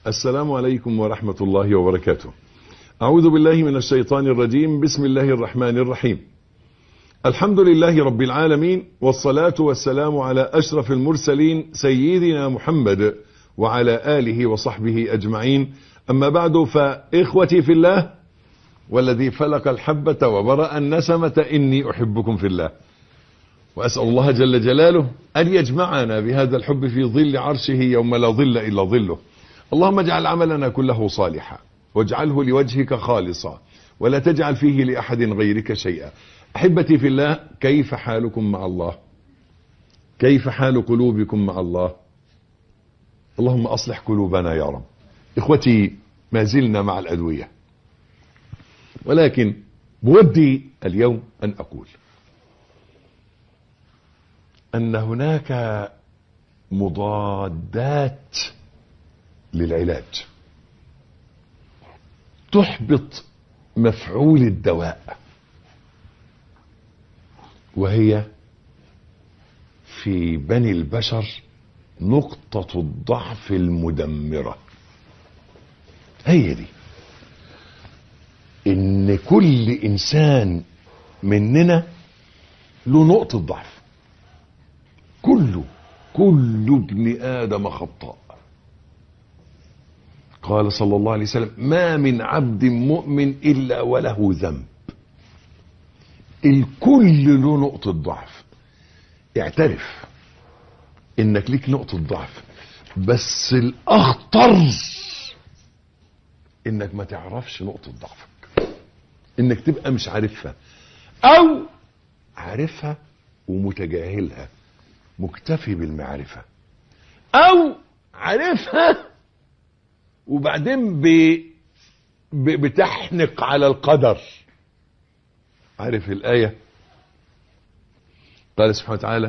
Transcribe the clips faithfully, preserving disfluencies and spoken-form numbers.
السلام عليكم ورحمة الله وبركاته. أعوذ بالله من الشيطان الرجيم. بسم الله الرحمن الرحيم. الحمد لله رب العالمين، والصلاة والسلام على أشرف المرسلين سيدنا محمد وعلى آله وصحبه أجمعين. أما بعد، فإخوتي في الله والذي فلق الحبة وبرأ النسمة إني أحبكم في الله، وأسأل الله جل جلاله أن يجمعنا بهذا الحب في ظل عرشه يوم لا ظل إلا ظله. اللهم اجعل عملنا كله صالحا، واجعله لوجهك خالصا، ولا تجعل فيه لأحد غيرك شيئا. أحبتي في الله، كيف حالكم مع الله؟ كيف حال قلوبكم مع الله؟ اللهم أصلح قلوبنا يا رب. إخوتي، ما زلنا مع الأدوية، ولكن بودي اليوم أن أقول أن هناك مضادات للعلاج تحبط مفعول الدواء، وهي في بني البشر نقطة الضعف المدمرة. هي دي ان كل انسان مننا له نقطة ضعف. كله كل ابن آدم خطاء. قال صلى الله عليه وسلم: ما من عبد مؤمن إلا وله ذنب. الكل له نقطة ضعف. اعترف انك ليك نقطة ضعف، بس الاخطر انك ما تعرفش نقطة ضعفك، انك تبقى مش عارفها، او عارفها ومتجاهلها مكتفي بالمعرفة، او عارفها وبعدين ب... ب... بتحنق على القدر. عارف الآية؟ قال سبحانه وتعالى: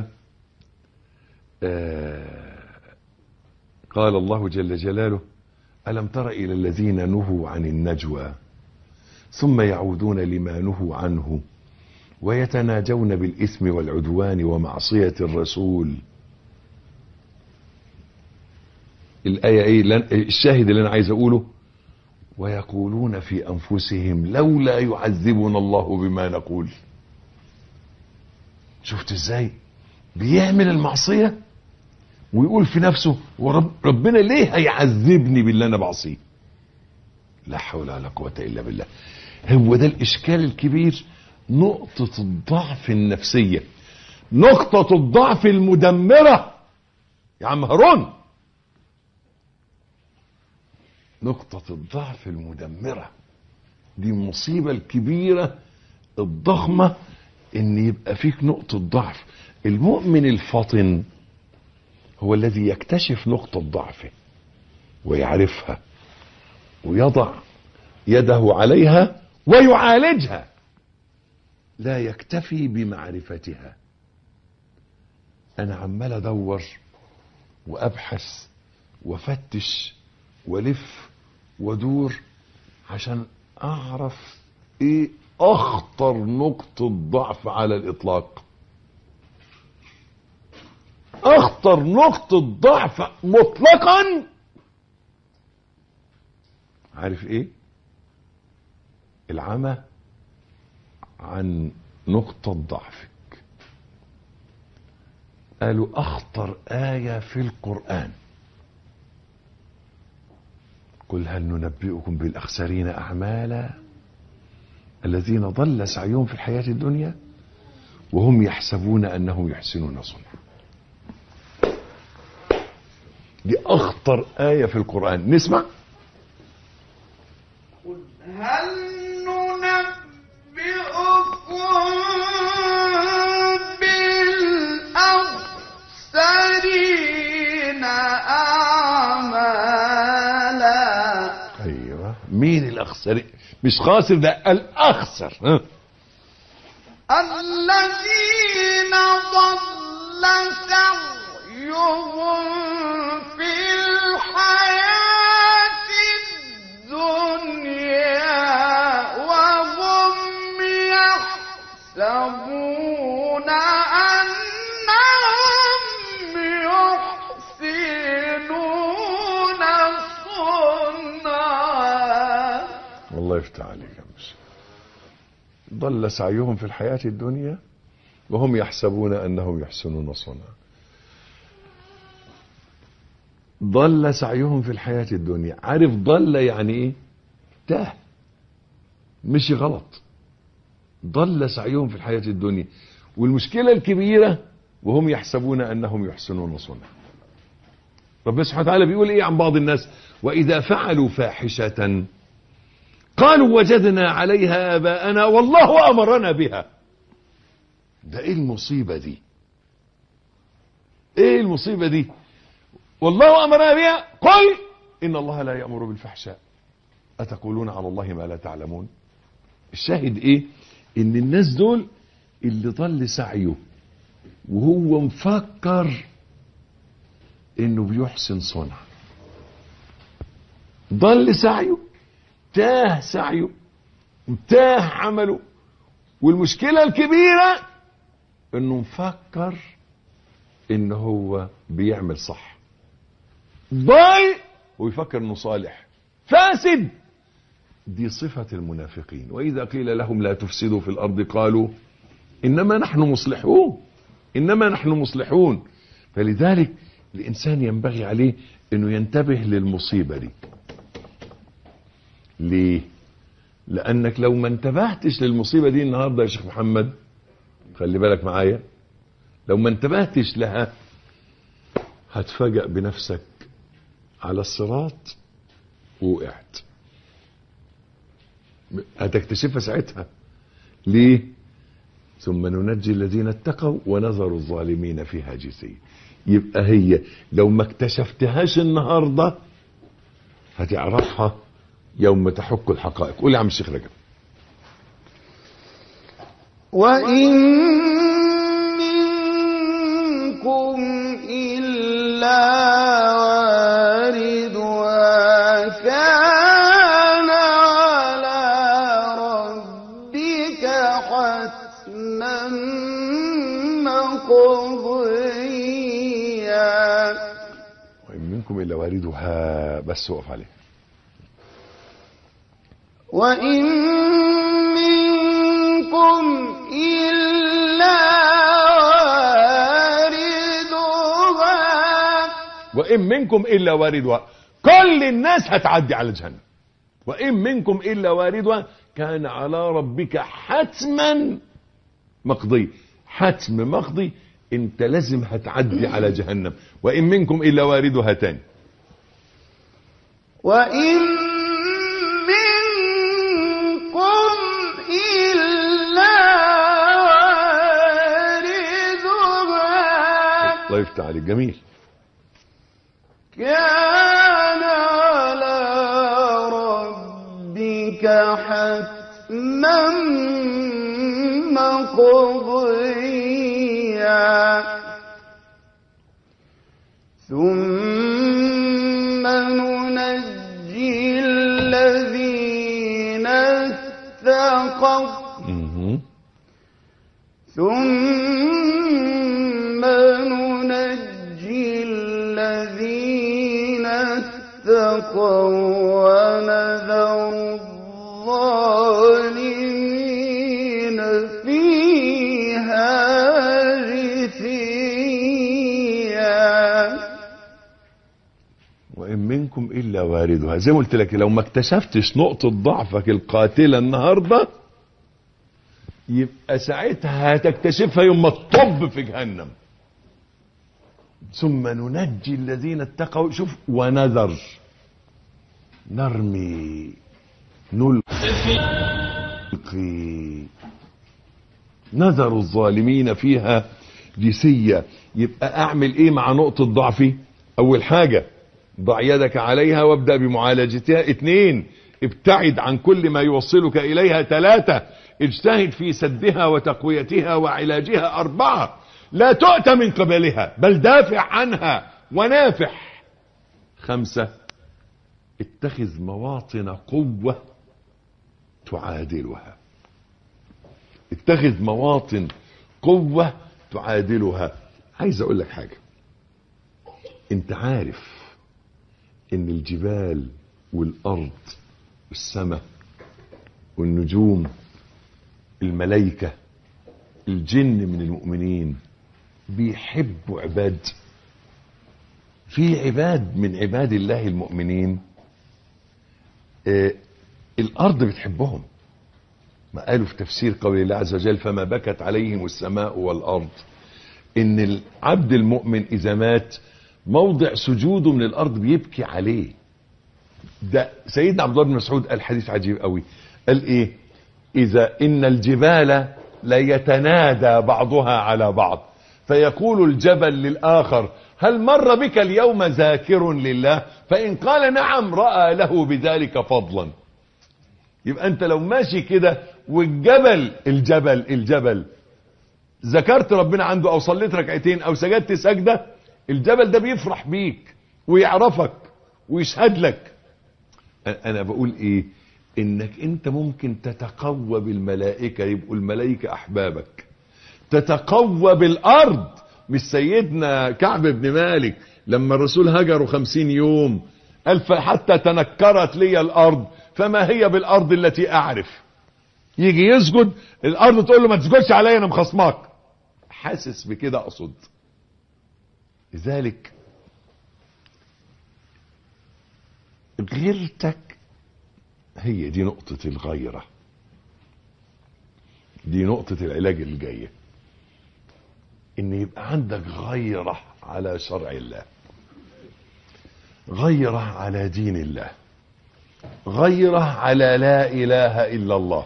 آه قال الله جل جلاله: ألم تر إلى الذين نهوا عن النجوى ثم يعودون لما نهوا عنه ويتناجون بالإثم والعدوان ومعصية الرسول. الآية ايه؟ الشاهد اللي انا عايز اقوله: ويقولون في انفسهم لولا يعذبنا الله بما نقول. شفت ازاي بيعمل المعصية ويقول في نفسه: ورب ربنا ليه هيعذبني باللي انا بعصيه؟ لا حول ولا قوة الا بالله. هو ده الاشكال الكبير، نقطة الضعف النفسية، نقطة الضعف المدمرة. يا عم هارون، نقطة الضعف المدمرة دي المصيبة الكبيرة الضخمة، ان يبقى فيك نقطة ضعف. المؤمن الفطن هو الذي يكتشف نقطة ضعفه ويعرفها ويضع يده عليها ويعالجها، لا يكتفي بمعرفتها. انا عمال ادور وابحث وافتش ولف ودور عشان اعرف ايه اخطر نقطة ضعف على الاطلاق. اخطر نقطة ضعف مطلقا، عارف ايه؟ العمى عن نقطة ضعفك. قالوا اخطر آية في القرآن: قل هل ننبئكم بالأخسرين أعمالا الذين ضل سعيهم في الحياة الدنيا وهم يحسبون أنهم يحسنون صنعا. دي أخطر آية في القرآن. نسمع: قل هل ننبئكم بالأخسرين أعمالا. أيوة، مين الأخسر؟ مش خاسر، ده الأخسر. ها؟ الذين ضل سعيهم في الحياة الدنيا وهم يحسبون أنهم يحسنون صنعا. الله يفتح عليك يا مش. ضل سعيهم في الحياة الدنيا وهم يحسبون أنهم يحسنون صنعا. ضل سعيهم في الحياة الدنيا. عارف ضل يعني ايه؟ تاه، مشي غلط. ضل سعيهم في الحياة الدنيا، والمشكلة الكبيرة وهم يحسبون أنهم يحسنون صنعا. ربنا سبحانه وتعالى بيقول ايه عن بعض الناس؟ وإذا فعلوا فاحشة قالوا وجدنا عليها آباءنا والله أمرنا بها. ده ايه المصيبة دي؟ ايه المصيبة دي؟ والله أمرنا بها. قل إن الله لا يأمر بالفحشاء أتقولون على الله ما لا تعلمون. الشاهد ايه؟ ان الناس دول اللي ضل سعيه وهو مفكر انه بيحسن صنع. ضل سعيه، تاه سعيه، تاه عمله، والمشكلة الكبيرة انه مفكر انه هو بيعمل صح. ضل ويفكر انه صالح، فاسد. دي صفة المنافقين. وإذا قيل لهم لا تفسدوا في الأرض قالوا إنما نحن مصلحون، إنما نحن مصلحون. فلذلك الإنسان ينبغي عليه أنه ينتبه للمصيبة دي. ليه؟ لأنك لو ما انتبهتش للمصيبة دي النهاردة يا شيخ محمد، خلي بالك معايا، لو ما انتبهتش لها هتفاجأ بنفسك على الصراط ووقعت. هتكتشفها ساعتها. ليه؟ ثم ننجي الذين اتقوا ونذر الظالمين فيها جثيا. يبقى هي لو ما اكتشفتهاش النهارده هتعرفها يوم تحك الحقائق. قول يا عم الشيخ رجب. وإن منكم إلا واردها كان على ربك حتما مقضيا. وإن منكم إلا واردها، بس وقف عليه. وإن منكم إلا واردها. وإن منكم إلا واردها، كل الناس هتعدي على جهنم. وإن منكم إلا واردها كان على ربك حتما مقضي. حتم مقضي، انت لازم هتعدي على جهنم. وإن منكم إلا واردها تاني. وإن منكم إلا واردها. الله يفتح عليك، جميل. كان على ربك حتما مقضيا. ثم ننجي الذين اتقوا ثم ننجي الذين اتقوا ونذر الظالمين فيها جثيا. وإن منكم إلا واردها، زي ما قلت لك لو ما اكتشفتش نقطة ضعفك القاتلة النهاردة يبقى ساعتها هتكتشفها يوم ما تطب في جهنم. ثم ننجي الذين اتقوا، شوف، ونذر، نرمي، نلقي، نذر الظالمين فيها جثيا. يبقى اعمل ايه مع نقطة ضعفي؟ اول حاجة ضع يدك عليها وابدأ بمعالجتها. اتنين، ابتعد عن كل ما يوصلك اليها. ثلاثة، اجتهد في سدها وتقويتها وعلاجها. أربعة، لا تؤت من قبلها بل دافع عنها ونافح. خمسة، اتخذ مواطن قوة تعادلها. اتخذ مواطن قوة تعادلها. عايز اقول لك حاجة، انت عارف ان الجبال والارض والسماء والنجوم، الملائكة، الجن من المؤمنين بيحبوا عباد. في عباد من عباد الله المؤمنين آه الأرض بتحبهم. ما قالوا في تفسير قول الله عز وجل فما بكت عليهم السماء والأرض، إن العبد المؤمن إذا مات موضع سجوده من الأرض بيبكي عليه. ده سيدنا عبد الله بن مسعود قال حديث عجيب قوي، قال إيه؟ إذا إن الجبال لا يتنادى بعضها على بعض فيقول الجبل للآخر هل مر بك اليوم ذاكر لله؟ فإن قال نعم رأى له بذلك فضلا. يبقى أنت لو ماشي كده والجبل الجبل الجبل ذكرت ربنا عنده أو صليت ركعتين أو سجدت سجدة، الجبل ده بيفرح بيك ويعرفك ويشهد لك. أنا بقول إيه؟ إنك أنت ممكن تتقوى بالملائكة، يبقوا الملائكة أحبابك. تتقوى بالأرض، مش سيدنا كعب بن مالك لما الرسول هجره خمسين يوم قال حتى تنكرت لي الأرض فما هي بالأرض التي أعرف. يجي يسجد الأرض تقول له ما تسجدش عليا أنا مخصماك. حاسس بكده أقصد. لذلك غيرتك هي دي نقطة الغيرة، دي نقطة العلاج اللي جاية، ان يبقى عندك غيرة على شرع الله، غيرة على دين الله، غيرة على لا اله الا الله،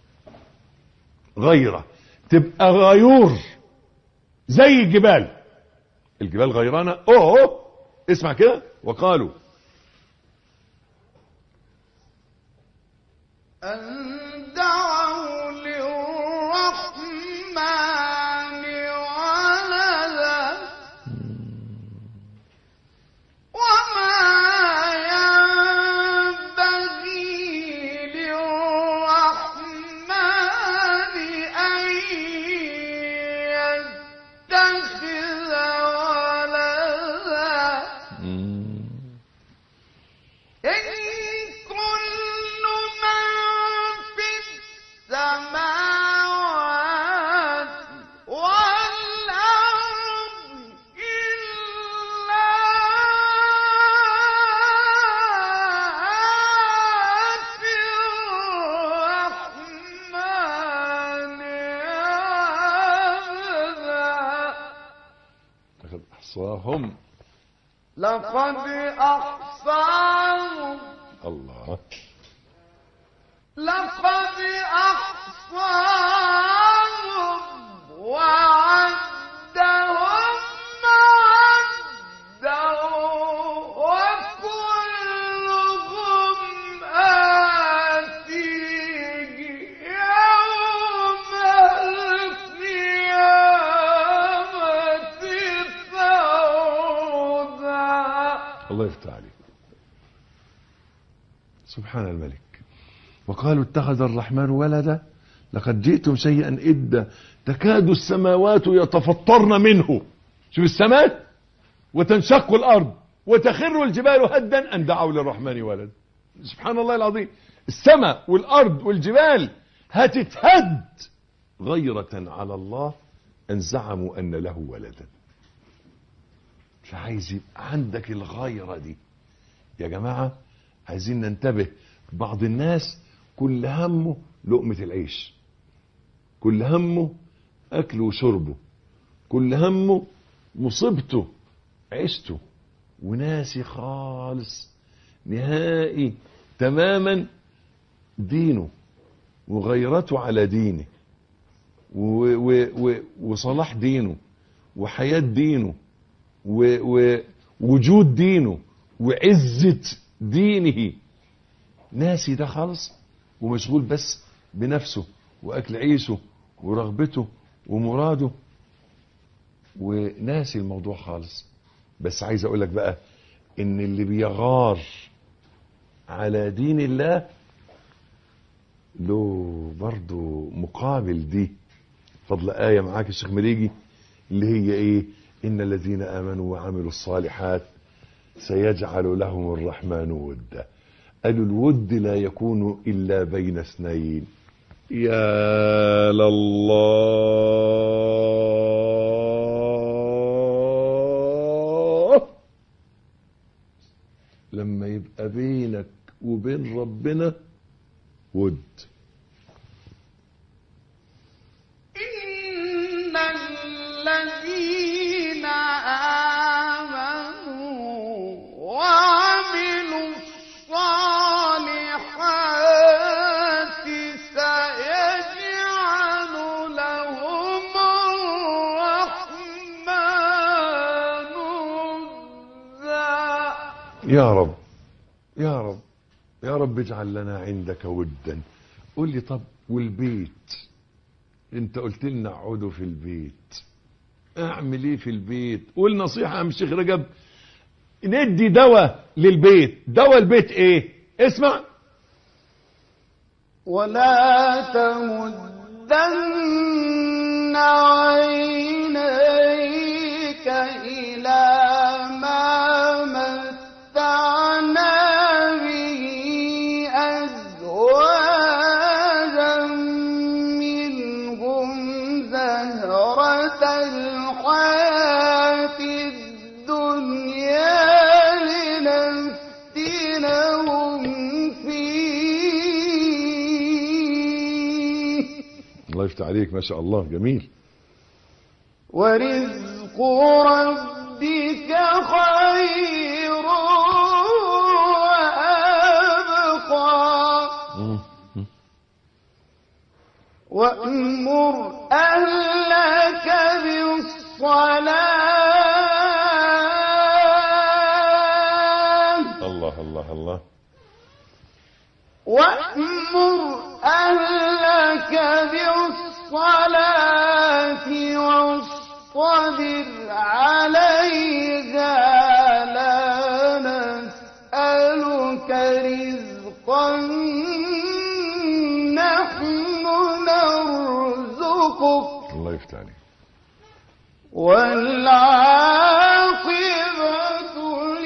غيرة تبقى غيور زي الجبال. الجبال غيرانة. اوه اسمع كده، وقالوا أن دعوا للرحمن ولدا وما ينبغي للرحمن أن يتخذ ولدا إن كل من في السماوات والأرض إلا آتي الرحمن عبدا. لقد احصاهم. لقد أحصاهم. الله. لقد أحصاهم وعدهم عدا وكلهم آتيه يوم القيامة فردا. الله يفتح عليك. سبحان الملك. وقالوا اتخذ الرحمن ولدا لقد جئتم شيئا إدا تكاد السماوات يتفطرن منه. شوف السماء، وتنشق الأرض وتخر الجبال هدا أن دعوا للرحمن ولدا. سبحان الله العظيم. السماء والأرض والجبال هتتهد غيرة على الله أن زعموا أن له ولدا. فعايز يبقى عندك الغيرة دي يا جماعة. عايزين ننتبه. بعض الناس كل همه لقمة العيش، كل همه أكله وشربه، كل همه مصيبته عيشته، وناسي خالص نهائي تماما دينه وغيرته على دينه و و و وصلاح دينه وحياة دينه ووجود دينه وعزة دينه. ناسي ده خالص ومشغول بس بنفسه واكل عيشه ورغبته ومراده، وناسي الموضوع خالص. بس عايز اقول لك بقى ان اللي بيغار على دين الله له برضو مقابل. دي فضل آية معاك الشيخ مريجي اللي هي ايه؟ ان الذين امنوا وعملوا الصالحات سيجعل لهم الرحمن ودا. قالوا الود لا يكون إلا بين اثنين. يا لله، لما يبقى بينك وبين ربنا ود. إن الذين آمنوا وعملوا الصالحات سيجعل لهم الرحمن ودا. يا رب يا رب يا رب اجعل لنا عندك ودا. قول لي طب والبيت؟ انت قلت لنا اقعدوا في البيت، اعمل ايه في البيت؟ قول نصيحة يا عم الشيخ رجب، ندي دواء للبيت. دواء البيت ايه؟ اسمع. ولا تمدن عينيك إلى ما متعنا به أزواجا منهم زهرة الحياة الدنيا لنفتنهم فيه. الله يفتح عليك، ما شاء الله، جميل. ورزق ربك خير وأبقى. وأمر أهلك بالصلاة. الله الله الله. وأمر أهلك بالصلاة واصطبر عليها لا نسألك رزقا نحن نرزقك الله يفتح عليك. والعاقبة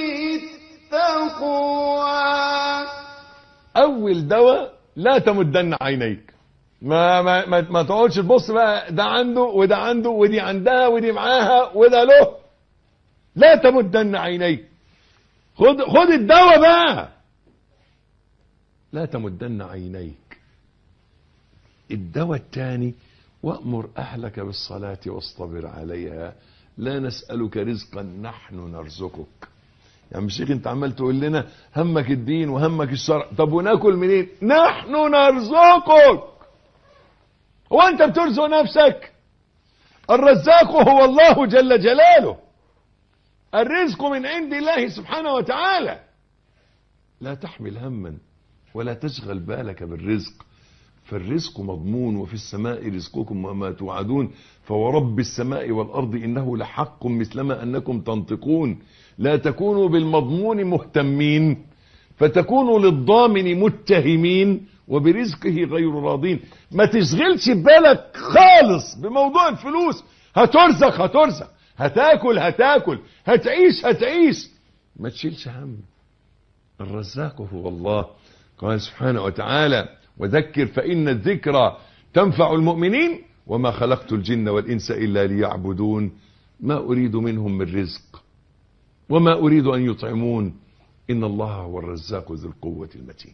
للتقوى. اول دواء لا تمدن عينيك. ما ما ما, ما تقعدش تبص بقى ده عنده وده عنده ودي عندها ودي معاها وده له. لا تمدن عينيك. خد خد الدواء بقى. لا تمدن عينيك. الدواء الثاني وأمر أهلك بالصلاة واصطبر عليها لا نسألك رزقا نحن نرزقك. يعني مش شيخ انت عمال تقول لنا همك الدين وهمك الشرع، طب وناكل منين؟ نحن نرزقك. هو انت بترزق نفسك؟ الرزاق هو الله جل جلاله. الرزق من عند الله سبحانه وتعالى. لا تحمل هما ولا تشغل بالك بالرزق، فالرزق مضمون. وفي السماء رزقكم وما توعدون فورب السماء والأرض إنه لحق مثلما أنكم تنطقون. لا تكونوا بالمضمون مهتمين فتكونوا للضامن متهمين وبرزقه غير راضين. ما تشغلش بالك خالص بموضوع الفلوس. هترزق هترزق، هتاكل هتاكل، هتعيش هتعيش، ما تشيلش هم. الرزاق هو الله. قال سبحانه وتعالى وذكر فإن الذكرى تنفع المؤمنين وما خلقت الجن والإنس إلا ليعبدون ما أريد منهم من رزق وما أريد أن يطعمون إن الله هو الرزاق ذو القوة المتين.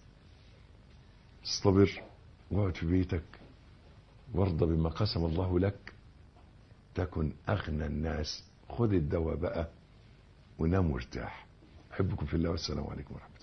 اصطبر واقعد في بيتك وارضى بما قسم الله لك تكن أغنى الناس. خذ الدواء بقى ونام وارتاح. أحبكم في الله والسلام عليكم ورحمة الله.